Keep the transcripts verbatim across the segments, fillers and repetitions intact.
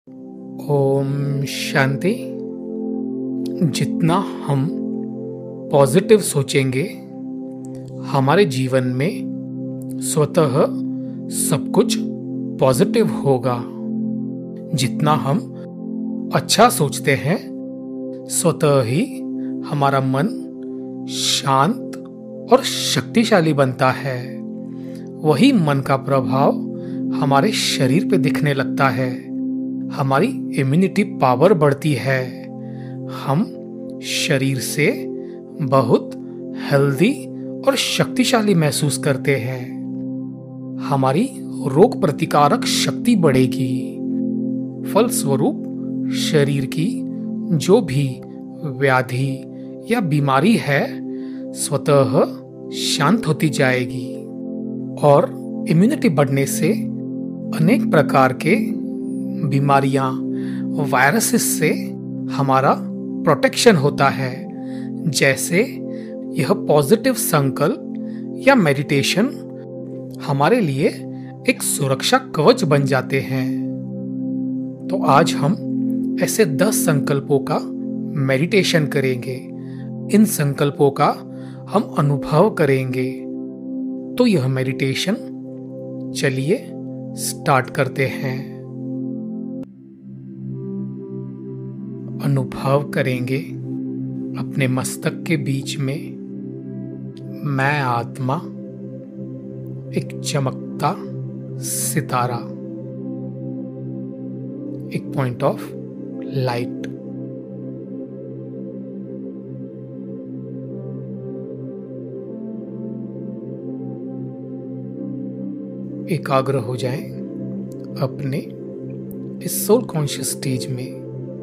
ओम शांति। जितना हम पॉजिटिव सोचेंगे हमारे जीवन में स्वतः सब कुछ पॉजिटिव होगा। जितना हम अच्छा सोचते हैं स्वतः ही हमारा मन शांत और शक्तिशाली बनता है। वही मन का प्रभाव हमारे शरीर पे दिखने लगता है। हमारी इम्यूनिटी पावर बढ़ती है। हम शरीर से बहुत हेल्दी और शक्तिशाली महसूस करते हैं। हमारी रोग प्रतिकारक शक्ति बढ़ेगी। फलस्वरूप शरीर की जो भी व्याधि या बीमारी है स्वतः शांत होती जाएगी और इम्यूनिटी बढ़ने से अनेक प्रकार के बीमारियां, वायरसेस से हमारा प्रोटेक्शन होता है। जैसे यह पॉजिटिव संकल्प या मेडिटेशन हमारे लिए एक सुरक्षा कवच बन जाते हैं। तो आज हम ऐसे दस संकल्पों का मेडिटेशन करेंगे। इन संकल्पों का हम अनुभव करेंगे। तो यह मेडिटेशन चलिए स्टार्ट करते हैं। अनुभव करेंगे अपने मस्तक के बीच में मैं आत्मा एक चमकता सितारा, एक पॉइंट ऑफ लाइट। एकाग्र हो जाएं अपने इस सोल कॉन्शियस स्टेज में।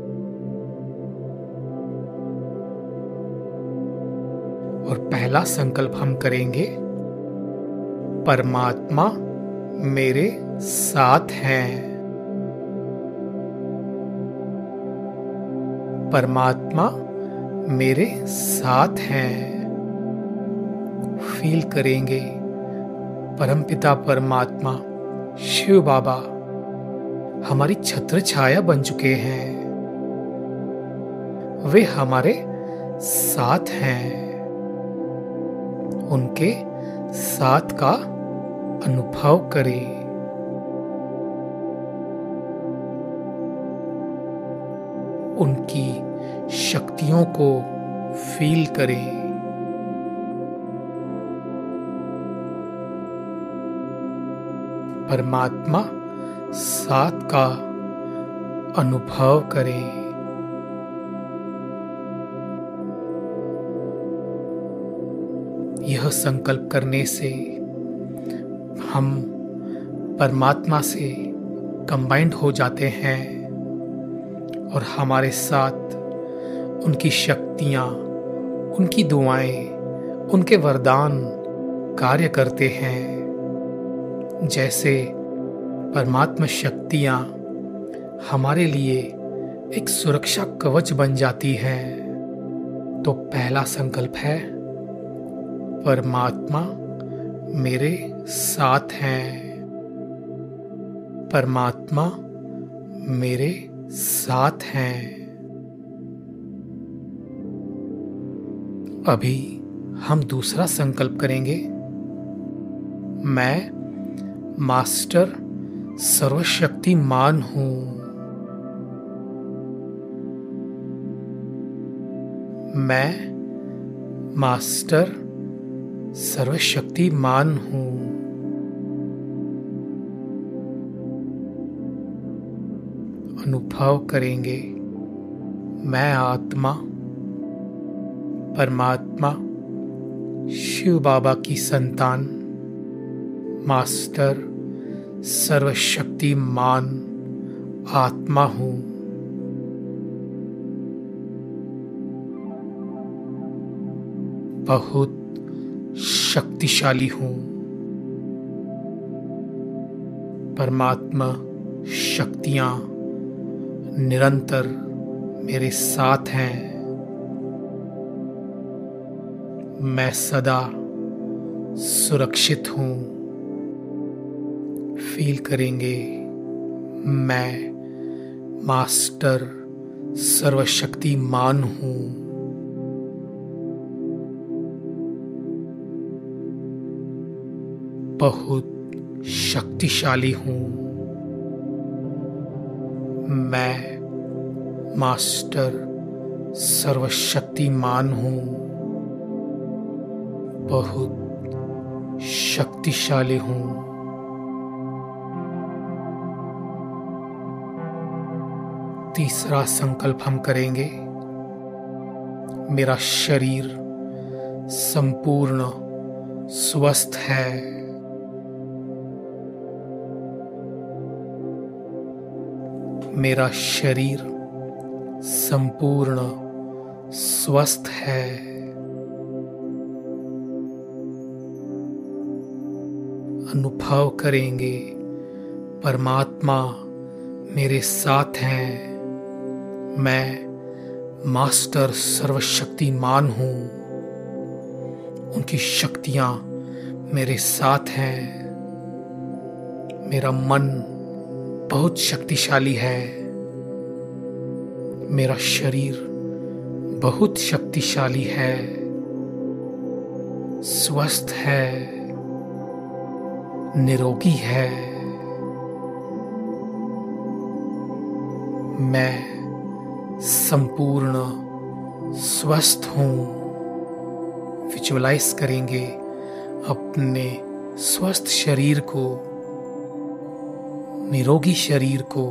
और पहला संकल्प हम करेंगे, परमात्मा मेरे साथ हैं। परमात्मा मेरे साथ हैं। फील करेंगे परमपिता परमात्मा शिव बाबा हमारी छत्र छाया बन चुके हैं। वे हमारे साथ हैं। उनके साथ का अनुभव करें। उनकी शक्तियों को फील करें। परमात्मा साथ का अनुभव करें। यह संकल्प करने से हम परमात्मा से कंबाइंड हो जाते हैं और हमारे साथ उनकी शक्तियां, उनकी दुआएं, उनके वरदान कार्य करते हैं। जैसे परमात्मा शक्तियां हमारे लिए एक सुरक्षा कवच बन जाती हैं। तो पहला संकल्प है, परमात्मा मेरे साथ हैं। परमात्मा मेरे साथ हैं। अभी हम दूसरा संकल्प करेंगे, मैं मास्टर सर्वशक्तिमान हूं। मैं मास्टर सर्वशक्तिमान हूं। अनुभव करेंगे मैं आत्मा परमात्मा शिव बाबा की संतान मास्टर सर्वशक्तिमान आत्मा हूं। बहुत शक्तिशाली हूं। परमात्मा शक्तियां निरंतर मेरे साथ हैं। मैं सदा सुरक्षित हूं। फील करेंगे मैं मास्टर सर्वशक्तिमान हूँ। बहुत शक्तिशाली हूँ। मैं मास्टर सर्वशक्तिमान हूँ। बहुत शक्तिशाली हूँ। तीसरा संकल्प हम करेंगे। मेरा शरीर संपूर्ण स्वस्थ है। मेरा शरीर संपूर्ण स्वस्थ है। अनुभव करेंगे परमात्मा मेरे साथ हैं। मैं मास्टर सर्वशक्तिमान हूँ। उनकी शक्तियाँ मेरे साथ हैं। मेरा मन बहुत शक्तिशाली है। मेरा शरीर बहुत शक्तिशाली है, स्वस्थ है, निरोगी है। मैं संपूर्ण स्वस्थ हूँ। विजुअलाइज करेंगे अपने स्वस्थ शरीर को, निरोगी शरीर को।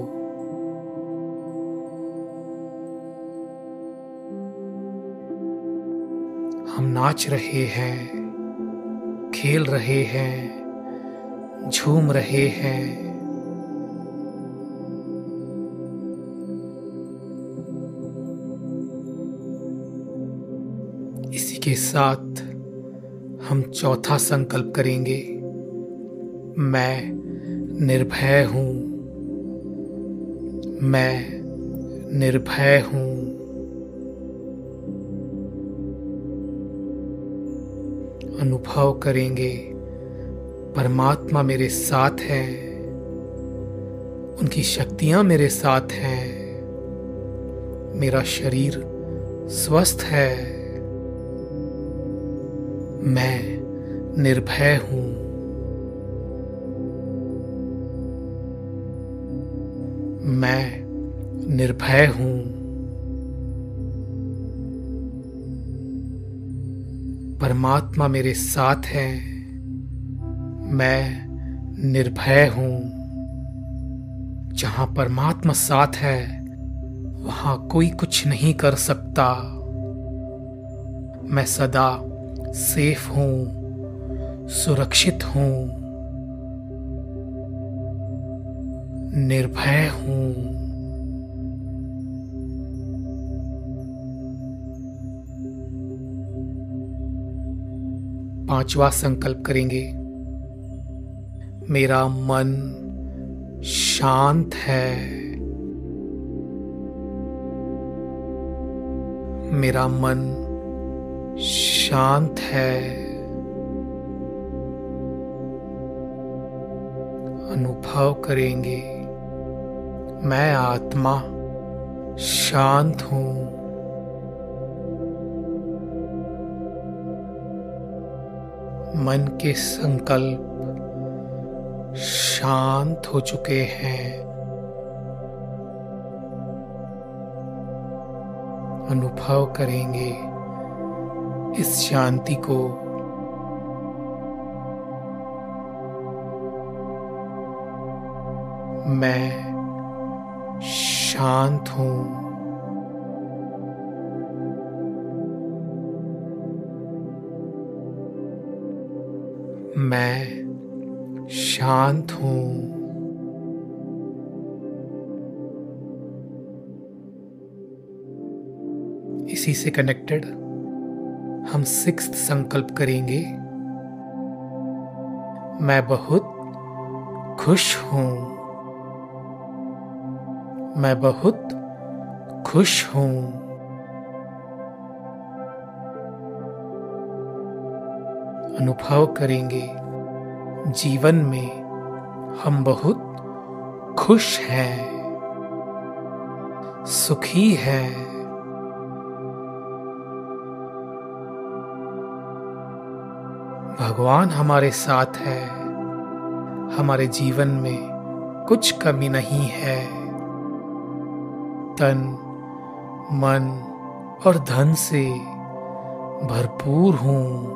हम नाच रहे हैं, खेल रहे हैं, झूम रहे हैं। इसी के साथ हम चौथा संकल्प करेंगे। मैं निर्भय हूँ। मैं निर्भय हूँ। अनुभव करेंगे परमात्मा मेरे साथ है। उनकी शक्तियाँ मेरे साथ हैं। मेरा शरीर स्वस्थ है। मैं निर्भय हूँ। मैं निर्भय हूँ। परमात्मा मेरे साथ है। मैं निर्भय हूँ। जहाँ परमात्मा साथ है वहाँ कोई कुछ नहीं कर सकता। मैं सदा सेफ हूँ, सुरक्षित हूँ, निर्भय हूँ। पांचवा संकल्प करेंगे। मेरा मन शांत है। मेरा मन शांत है। अनुभव करेंगे मैं आत्मा शांत हूँ। मन के संकल्प शांत हो चुके हैं। अनुभव करेंगे इस शांति को। मैं शांत हूँ। मैं शांत हूँ। इसी से कनेक्टेड हम सिक्स्थ संकल्प करेंगे। मैं बहुत खुश हूँ। मैं बहुत खुश हूँ। अनुभव करेंगे जीवन में हम बहुत खुश हैं। सुखी है। भगवान हमारे साथ है। हमारे जीवन में कुछ कमी नहीं है। तन, मन और धन से भरपूर हूं।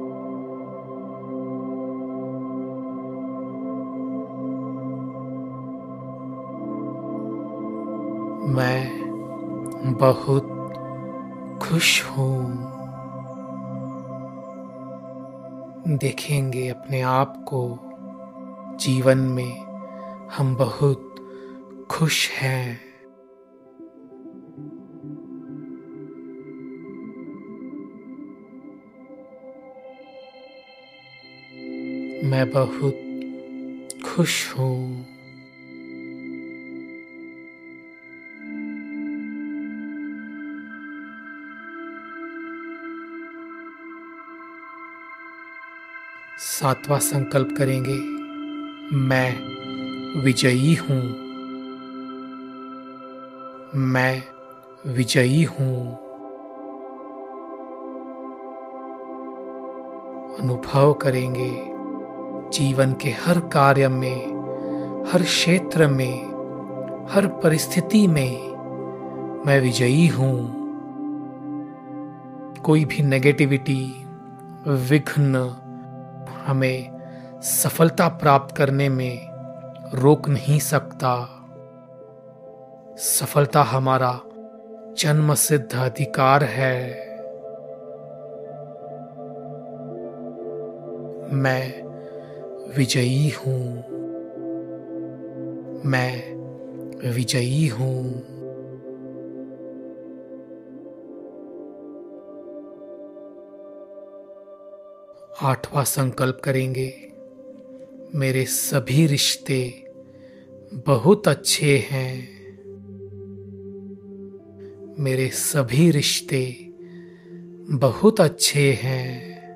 मैं बहुत खुश हूं। देखेंगे अपने आप को जीवन में हम बहुत खुश हैं। मैं बहुत खुश हूं। सातवां संकल्प करेंगे, मैं विजयी हूं। मैं विजयी हूं। अनुभव करेंगे जीवन के हर कार्य में, हर क्षेत्र में, हर परिस्थिति में मैं विजयी हूं। कोई भी नेगेटिविटी, विघ्न हमें सफलता प्राप्त करने में रोक नहीं सकता। सफलता हमारा जन्म सिद्ध अधिकार है। मैं विजयी हूं। मैं विजयी हूं। आठवां संकल्प करेंगे, मेरे सभी रिश्ते बहुत अच्छे हैं। मेरे सभी रिश्ते बहुत अच्छे हैं।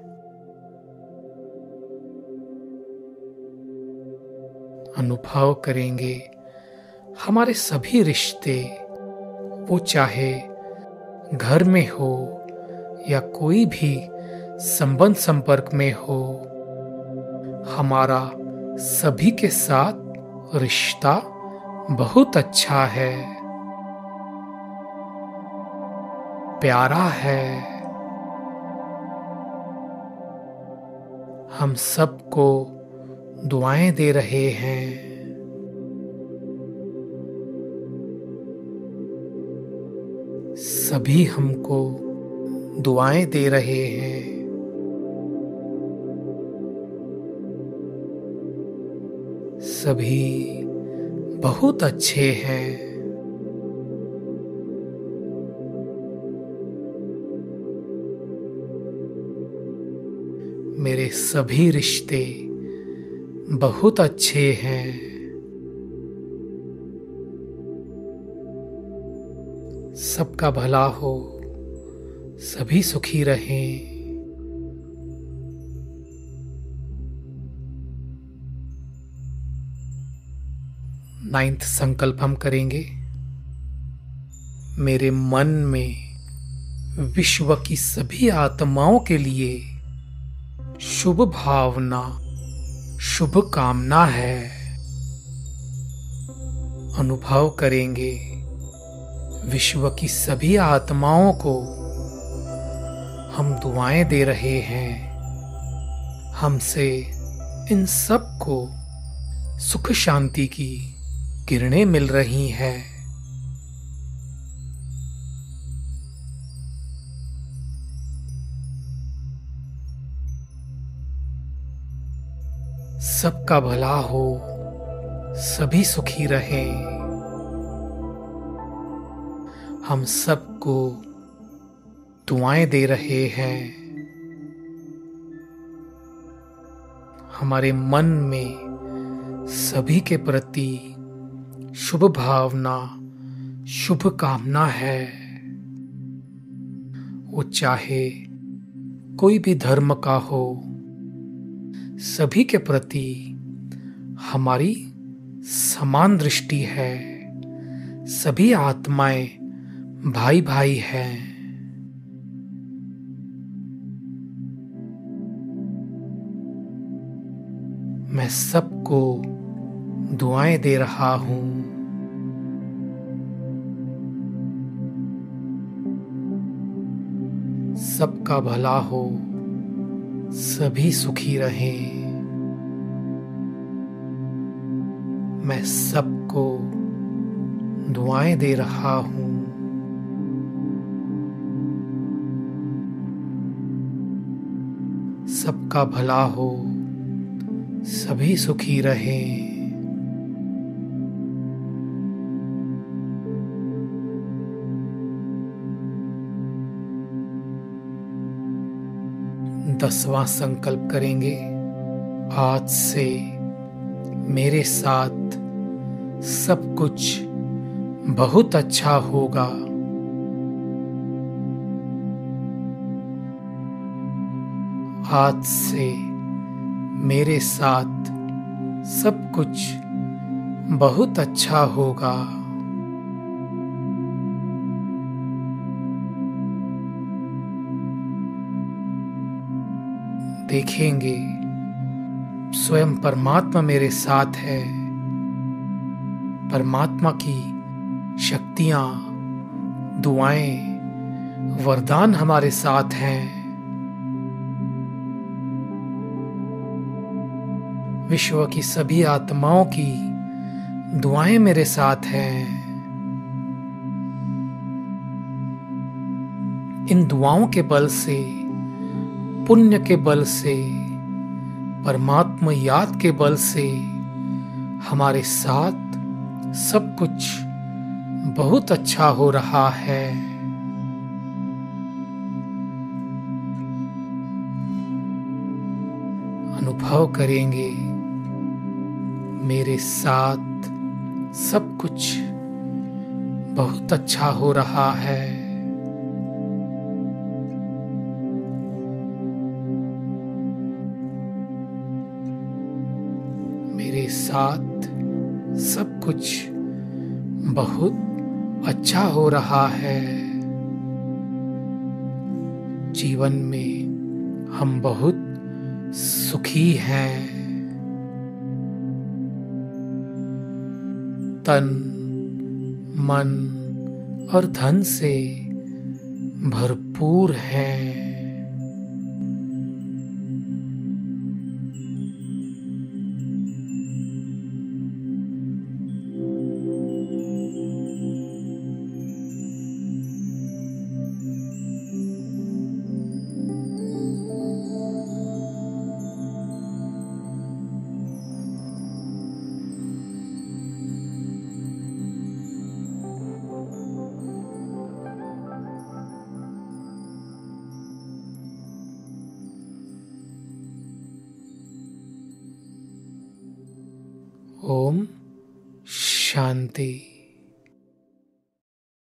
अनुभव करेंगे हमारे सभी रिश्ते, वो चाहे घर में हो या कोई भी संबंध संपर्क में हो, हमारा सभी के साथ रिश्ता बहुत अच्छा है, प्यारा है। हम सबको दुआएं दे रहे हैं। सभी हमको दुआएं दे रहे हैं। सभी बहुत अच्छे हैं। मेरे सभी रिश्ते बहुत अच्छे हैं। सबका भला हो, सभी सुखी रहें। नाइन्थ संकल्प हम करेंगे, मेरे मन में विश्व की सभी आत्माओं के लिए शुभ भावना, शुभ कामना है। अनुभव करेंगे विश्व की सभी आत्माओं को हम दुआएं दे रहे हैं। हमसे इन सब को सुख शांति की किरणें मिल रही हैं। सबका भला हो, सभी सुखी रहें। हम सबको दुआएं दे रहे हैं। हमारे मन में सभी के प्रति शुभ भावना, शुभ कामना है। वो चाहे कोई भी धर्म का हो, सभी के प्रति हमारी समान दृष्टि है, सभी आत्माएं भाई भाई हैं। मैं सबको दुआएं दे रहा हूं। सबका भला हो, सभी सुखी रहें। मैं सबको दुआएं दे रहा हूं। सबका भला हो, सभी सुखी रहें। दसवां संकल्प करेंगे। आज से मेरे साथ सब कुछ बहुत अच्छा होगा। आज से मेरे साथ सब कुछ बहुत अच्छा होगा। देखेंगे स्वयं परमात्मा मेरे साथ है। परमात्मा की शक्तियां, दुआएं, वरदान हमारे साथ हैं। विश्व की सभी आत्माओं की दुआएं मेरे साथ हैं। इन दुआओं के बल से, पुण्य के बल से, परमात्मा याद के बल से हमारे साथ सब कुछ बहुत अच्छा हो रहा है। अनुभव करेंगे मेरे साथ सब कुछ बहुत अच्छा हो रहा है। मेरे साथ सब कुछ बहुत अच्छा हो रहा है। जीवन में हम बहुत सुखी हैं। तन, मन और धन से भरपूर हैं। ओम शांति।